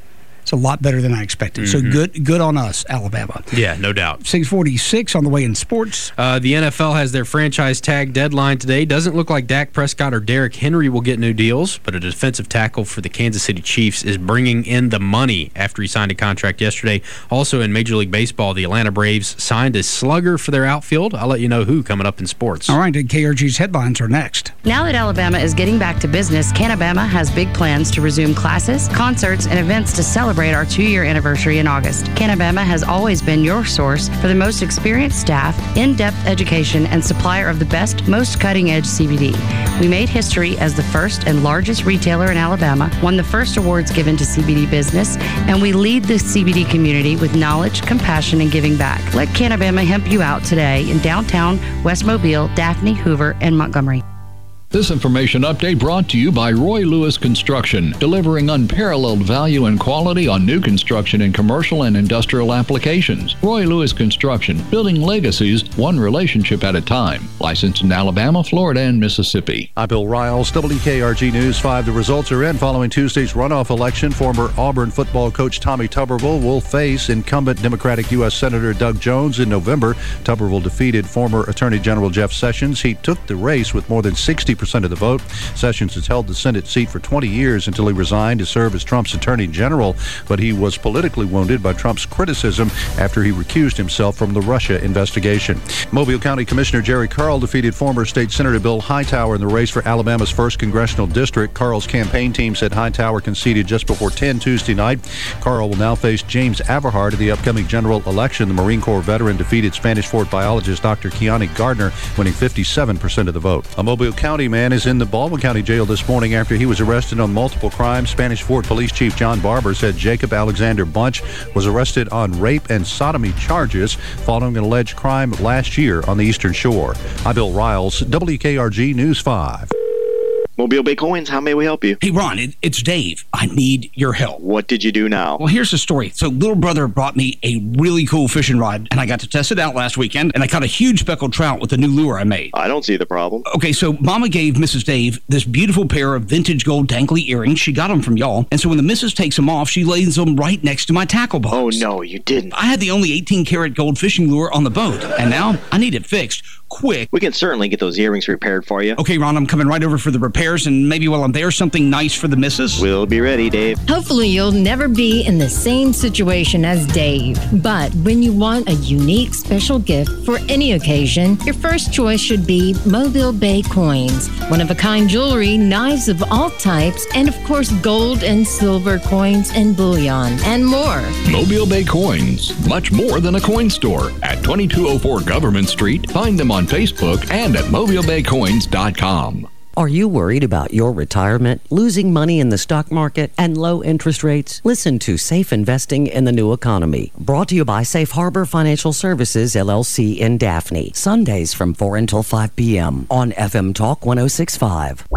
Speaker 1: It's a lot better than I expected.
Speaker 4: Mm-hmm.
Speaker 1: So good good on us, Alabama.
Speaker 4: Yeah, no doubt.
Speaker 1: six forty-six on the way in sports.
Speaker 4: Uh, the N F L has their franchise tag deadline today. Doesn't look like Dak Prescott or Derrick Henry will get new deals, but a defensive tackle for the Kansas City Chiefs is bringing in the money after he signed a contract yesterday. Also in Major League Baseball, the Atlanta Braves signed a slugger for their outfield. I'll let you know who coming up in sports.
Speaker 1: All right, K R G's headlines are next.
Speaker 2: Now that Alabama is getting back to business, Canabama has big plans to resume classes, concerts, and events to celebrate our two-year anniversary in August. Canabama has always been your source for the most experienced staff, in-depth education, and supplier of the best, most cutting-edge C B D. We made history as the first and largest retailer in Alabama, won the first awards given to C B D business, and we lead the C B D community with knowledge, compassion, and giving back. Let Canabama hemp you out today in downtown West Mobile, Daphne, Hoover, and Montgomery.
Speaker 5: This information update brought to you by Roy Lewis Construction, delivering unparalleled value and quality on new construction in commercial and industrial applications. Roy Lewis Construction, building legacies one relationship at a time. Licensed in Alabama, Florida, and Mississippi.
Speaker 6: I'm Bill Riles, W K R G News five. The results are in. Following Tuesday's runoff election, former Auburn football coach Tommy Tuberville will face incumbent Democratic U S Senator Doug Jones in November. Tuberville defeated former Attorney General Jeff Sessions. He took the race with more than sixty percent of the vote. Sessions has held the Senate seat for twenty years until he resigned to serve as Trump's Attorney General, but he was politically wounded by Trump's criticism after he recused himself from the Russia investigation. Mobile County Commissioner Jerry Carl defeated former State Senator Bill Hightower in the race for Alabama's first congressional district. Carl's campaign team said Hightower conceded just before ten Tuesday night. Carl will now face James Averhart in the upcoming general election. The Marine Corps veteran defeated Spanish Fort biologist Doctor Keani Gardner, winning fifty-seven percent of the vote. A Mobile County man is in the Baldwin County Jail this morning after he was arrested on multiple crimes. Spanish Fort Police Chief John Barber said Jacob Alexander Bunch was arrested on rape and sodomy charges following an alleged crime last year on the Eastern Shore. I'm Bill Riles, W K R G News five.
Speaker 22: Mobile Bay Coins, how may we help you?
Speaker 23: Hey, Ron, it, it's Dave. I need your help.
Speaker 22: What did you do now?
Speaker 23: Well, here's the story. So, little brother brought me a really cool fishing rod, and I got to test it out last weekend, and I caught a huge speckled trout with the new lure I made.
Speaker 22: I don't see the problem.
Speaker 23: Okay, so Mama gave Missus Dave this beautiful pair of vintage gold dangly earrings. She got them from y'all, and so when the missus takes them off, she lays them right next to my tackle box.
Speaker 22: Oh, no, you didn't.
Speaker 23: I had the only eighteen karat gold fishing lure on the boat, and now I need it fixed. Quick.
Speaker 22: We can certainly get those earrings repaired for you.
Speaker 23: Okay, Ron, I'm coming right over for the repairs, and maybe while I'm there, something nice for the missus.
Speaker 22: We'll be ready, Dave.
Speaker 11: Hopefully, you'll never be in the same situation as Dave. But when you want a unique, special gift for any occasion, your first choice should be Mobile Bay Coins. One-of-a-kind jewelry, knives of all types, and of course, gold and silver coins and bullion, and more.
Speaker 5: Mobile Bay Coins, much more than a coin store. At twenty-two oh four Government Street, find them on Facebook and at mobile bay coins dot com.
Speaker 24: Are you worried about your retirement, losing money in the stock market, and low interest rates? Listen to Safe Investing in the New Economy, brought to you by Safe Harbor Financial Services, L L C in Daphne. Sundays from four until five p.m. on F M Talk one oh six point five.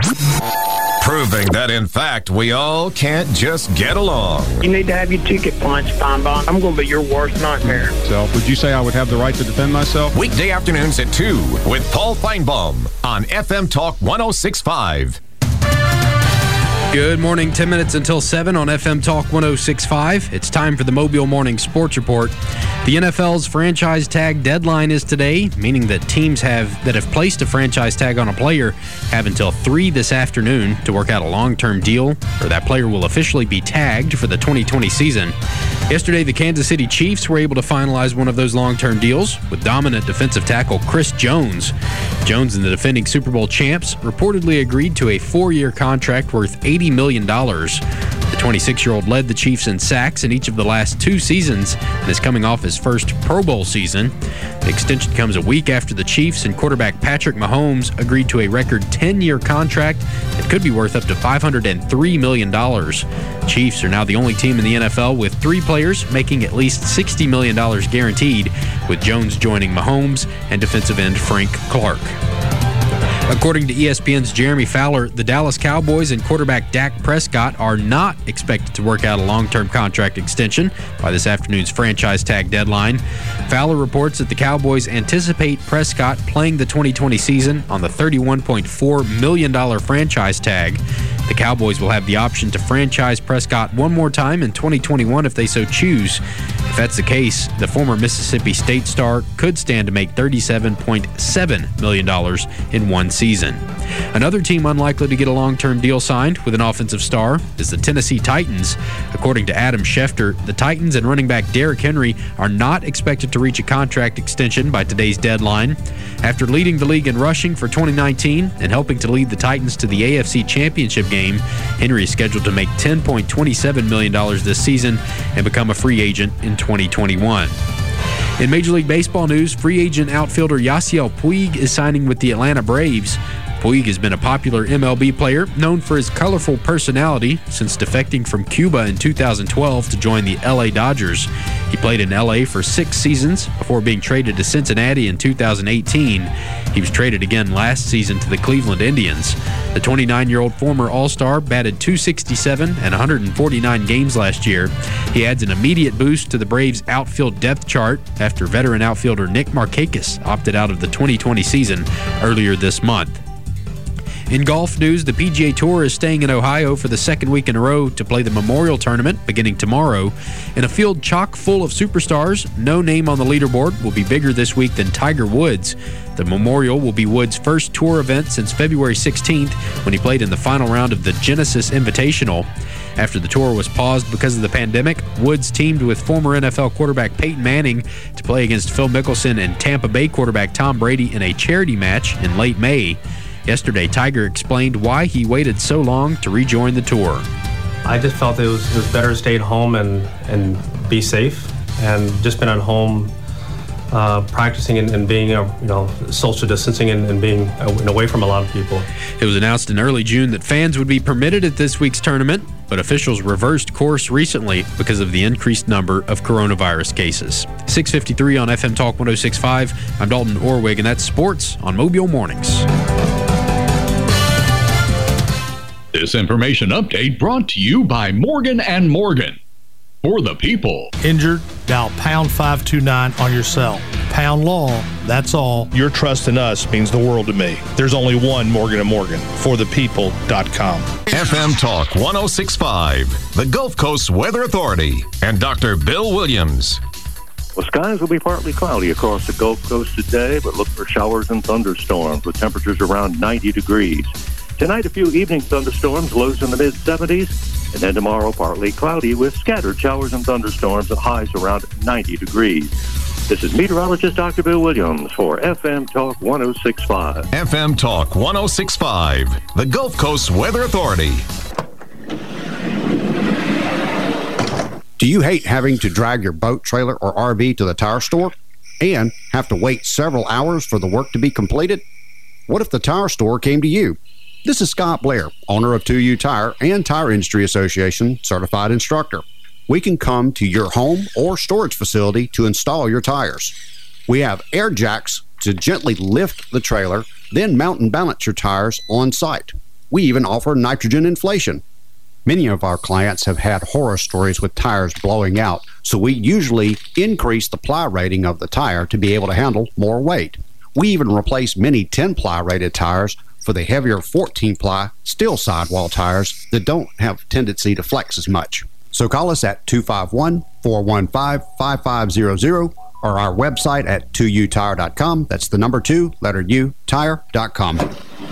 Speaker 7: Proving that, in fact, we all can't just get along.
Speaker 25: You need to have your ticket punched, Pine Bond. I'm going to be your worst nightmare.
Speaker 26: So, would you say I would have the right to defend myself?
Speaker 7: Weekday afternoons at two with Paul Feinbaum on F M Talk one oh six point five.
Speaker 4: Good morning. ten minutes until seven on F M Talk one oh six point five. It's time for the Mobile Morning Sports Report. The N F L's franchise tag deadline is today, meaning that teams have that have placed a franchise tag on a player have until three this afternoon to work out a long-term deal, or that player will officially be tagged for the twenty twenty season. Yesterday, the Kansas City Chiefs were able to finalize one of those long-term deals with dominant defensive tackle Chris Jones. Jones and the defending Super Bowl champs reportedly agreed to a four-year contract worth eighty million dollars. The twenty-six-year-old led the Chiefs in sacks in each of the last two seasons and is coming off his first Pro Bowl season. The extension comes a week after the Chiefs and quarterback Patrick Mahomes agreed to a record ten-year contract that could be worth up to five hundred three million dollars. Chiefs are now the only team in the N F L with three players making at least sixty million dollars guaranteed, with Jones joining Mahomes and defensive end Frank Clark. According to E S P N's Jeremy Fowler, the Dallas Cowboys and quarterback Dak Prescott are not expected to work out a long-term contract extension by this afternoon's franchise tag deadline. Fowler reports that the Cowboys anticipate Prescott playing the twenty twenty season on the thirty-one point four million dollars franchise tag. The Cowboys will have the option to franchise Prescott one more time in twenty twenty-one if they so choose. If that's the case, the former Mississippi State star could stand to make thirty-seven point seven million dollars in one season. Another team unlikely to get a long-term deal signed with an offensive star is the Tennessee Titans. According to Adam Schefter, the Titans and running back Derrick Henry are not expected to reach a contract extension by today's deadline. After leading the league in rushing for twenty nineteen and helping to lead the Titans to the A F C Championship game, Henry is scheduled to make ten point two seven million dollars this season and become a free agent in twenty twenty-one. In Major League Baseball news, free agent outfielder Yasiel Puig is signing with the Atlanta Braves. Puig has been a popular M L B player known for his colorful personality since defecting from Cuba in two thousand twelve to join the L A Dodgers. He played in L A for six seasons before being traded to Cincinnati in two thousand eighteen. He was traded again last season to the Cleveland Indians. The twenty-nine-year-old former All-Star batted two sixty-seven and one hundred forty-nine games last year. He adds an immediate boost to the Braves' outfield depth chart after veteran outfielder Nick Markakis opted out of the twenty twenty season earlier this month. In golf news, the P G A Tour is staying in Ohio for the second week in a row to play the Memorial Tournament beginning tomorrow. In a field chock full of superstars, no name on the leaderboard will be bigger this week than Tiger Woods. The Memorial will be Woods' first tour event since February sixteenth when he played in the final round of the Genesis Invitational. After the tour was paused because of the pandemic, Woods teamed with former N F L quarterback Peyton Manning to play against Phil Mickelson and Tampa Bay quarterback Tom Brady in a charity match in late May. Yesterday, Tiger explained why he waited so long to rejoin the tour.
Speaker 3: I just felt it was, it was better to stay at home and, and be safe, and just been at home uh, practicing and, and being, uh, you know, social distancing and, and being away from a lot of people.
Speaker 4: It was announced in early June that fans would be permitted at this week's tournament, but officials reversed course recently because of the increased number of coronavirus cases. six fifty-three on F M Talk one oh six point five. I'm Dalton Orwig, and that's sports on Mobile Mornings.
Speaker 5: This information update brought to you by Morgan and Morgan. For the people.
Speaker 9: Injured? Dial pound five two nine on your cell. Pound law, that's all.
Speaker 19: Your trust in us means the world to me. There's only one Morgan and Morgan. for the people dot com.
Speaker 7: F M Talk one oh six point five, the Gulf Coast Weather Authority, and Doctor Bill Williams.
Speaker 8: Well, skies will be partly cloudy across the Gulf Coast today, but look for showers and thunderstorms with temperatures around ninety degrees. Tonight, a few evening thunderstorms, lows in the mid seventies, and then tomorrow, partly cloudy with scattered showers and thunderstorms at highs around ninety degrees. This is meteorologist Doctor Bill Williams for F M Talk one oh six point five.
Speaker 7: F M Talk one oh six point five, the Gulf Coast Weather Authority.
Speaker 10: Do you hate having to drag your boat, trailer, or R V to the tire store and have to wait several hours for the work to be completed? What if the tire store came to you? This is Scott Blair, owner of two U Tire and Tire Industry Association certified instructor. We can come to your home or storage facility to install your tires. We have air jacks to gently lift the trailer, then mount and balance your tires on site. We even offer nitrogen inflation. Many of our clients have had horror stories with tires blowing out, so we usually increase the ply rating of the tire to be able to handle more weight. We even replace many ten-ply rated tires for the heavier fourteen-ply steel sidewall tires that don't have tendency to flex as much. So call us at two five one, four one five, five five zero zero or our website at two u tire dot com. That's the number two, letter U, tire dot com.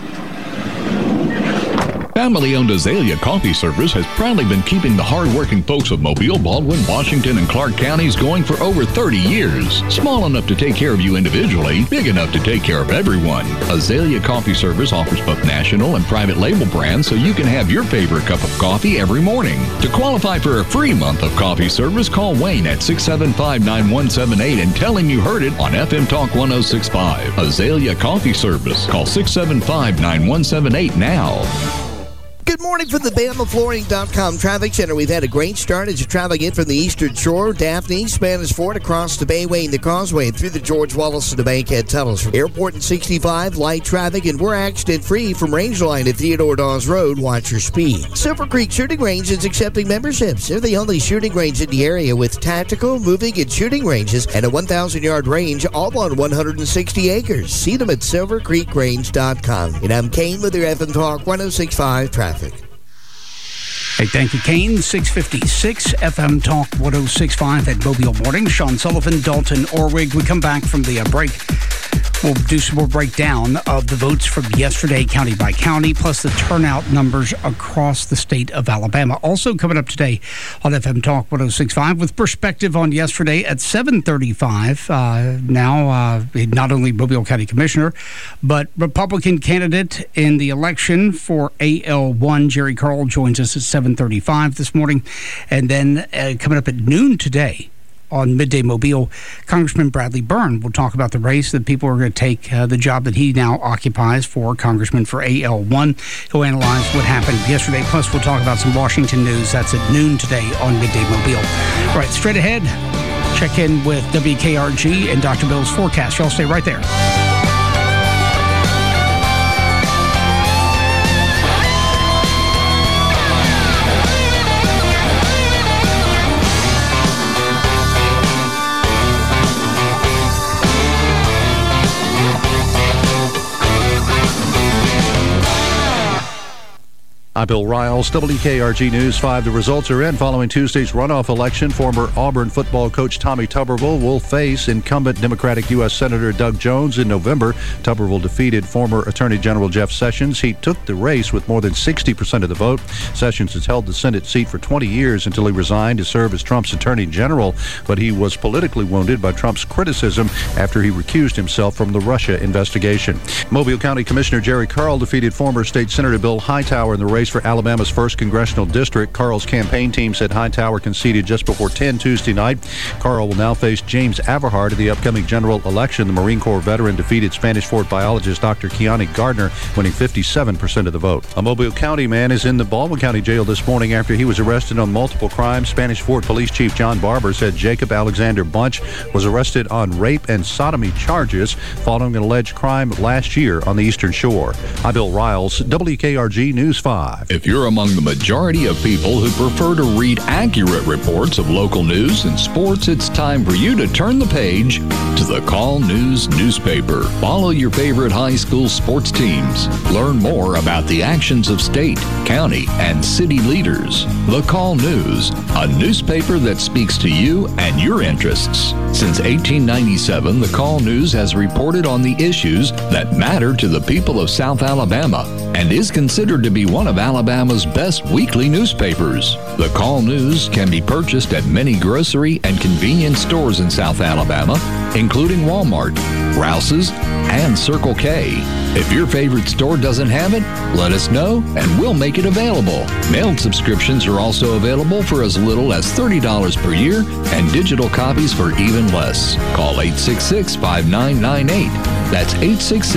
Speaker 5: Family-owned Azalea Coffee Service has proudly been keeping the hard-working folks of Mobile, Baldwin, Washington, and Clark counties going for over thirty years. Small enough to take care of you individually, big enough to take care of everyone. Azalea Coffee Service offers both national and private label brands so you can have your favorite cup of coffee every morning. To qualify for a free month of coffee service, call Wayne at six seven five, nine one seven eight and tell him you heard it on F M Talk one oh six point five. Azalea Coffee Service. Call six seven five, nine one seven eight now.
Speaker 12: Good morning from the Bama Flooring dot com Traffic Center. We've had a great start as you're traveling in from the Eastern Shore, Daphne, Spanish Fort, across the Bayway and the Causeway, and through the George Wallace and the Bankhead tunnels. From Airport and sixty-five, light traffic, and we're accident-free from Range Line at Theodore Dawes Road. Watch your speed. Silver Creek Shooting Range is accepting memberships. They're the only shooting range in the area with tactical, moving, and shooting ranges and a one thousand yard range, all on one hundred sixty acres. See them at silver creek range dot com. And I'm Kane with your F M Talk one oh six point five Traffic.
Speaker 1: Hey, thank you, Kane. six fifty-six F M Talk one oh six point five at Mobile Morning. Sean Sullivan, Dalton Orwig. We come back from the uh, break. We'll do some more breakdown of the votes from yesterday, county by county, plus the turnout numbers across the state of Alabama. Also coming up today on F M Talk one oh six point five with perspective on yesterday at seven thirty-five. Uh, now, uh, not only Mobile County Commissioner, but Republican candidate in the election for A L one, Jerry Carl, joins us at seven thirty-five this morning. And then uh, coming up at noon today, on Midday Mobile, Congressman Bradley Byrne will talk about the race that people are going to take uh, the job that he now occupies for Congressman for A L one. He'll analyze what happened yesterday. Plus, we'll talk about some Washington news. That's at noon today on Midday Mobile. All right, straight ahead, check in with W K R G and Doctor Bill's forecast. Y'all stay right there.
Speaker 6: I'm Bill Riles, W K R G News five. The results are in. Following Tuesday's runoff election, former Auburn football coach Tommy Tuberville will face incumbent Democratic U S Senator Doug Jones in November. Tuberville defeated former Attorney General Jeff Sessions. He took the race with more than sixty percent of the vote. Sessions has held the Senate seat for twenty years until he resigned to serve as Trump's Attorney General, but he was politically wounded by Trump's criticism after he recused himself from the Russia investigation. Mobile County Commissioner Jerry Carl defeated former State Senator Bill Hightower in the race for Alabama's first congressional district. Carl's campaign team said Hightower conceded just before ten Tuesday night. Carl will now face James Averhart in the upcoming general election. The Marine Corps veteran defeated Spanish Fort biologist Doctor Kiani Gardner, winning fifty-seven percent of the vote. A Mobile County man is in the Baldwin County Jail this morning after he was arrested on multiple crimes. Spanish Fort Police Chief John Barber said Jacob Alexander Bunch was arrested on rape and sodomy charges following an alleged crime last year on the Eastern Shore. I'm Bill Riles, W K R G News five.
Speaker 5: If you're among the majority of people who prefer to read accurate reports of local news and sports, it's time for you to turn the page to the Call News newspaper. Follow your favorite high school sports teams. Learn more about the actions of state, county, and city leaders. The Call News, a newspaper that speaks to you and your interests. Since eighteen ninety-seven, the Call News has reported on the issues that matter to the people of South Alabama and is considered to be one of Alabama's best weekly newspapers. The Call News can be purchased at many grocery and convenience stores in South Alabama, including Walmart, Rouse's, and Circle K. If your favorite store doesn't have it, let us know and we'll make it available. Mailed subscriptions are also available for as little as thirty dollars per year and digital copies for even less. Call eight six six, five nine nine eight. That's eight six six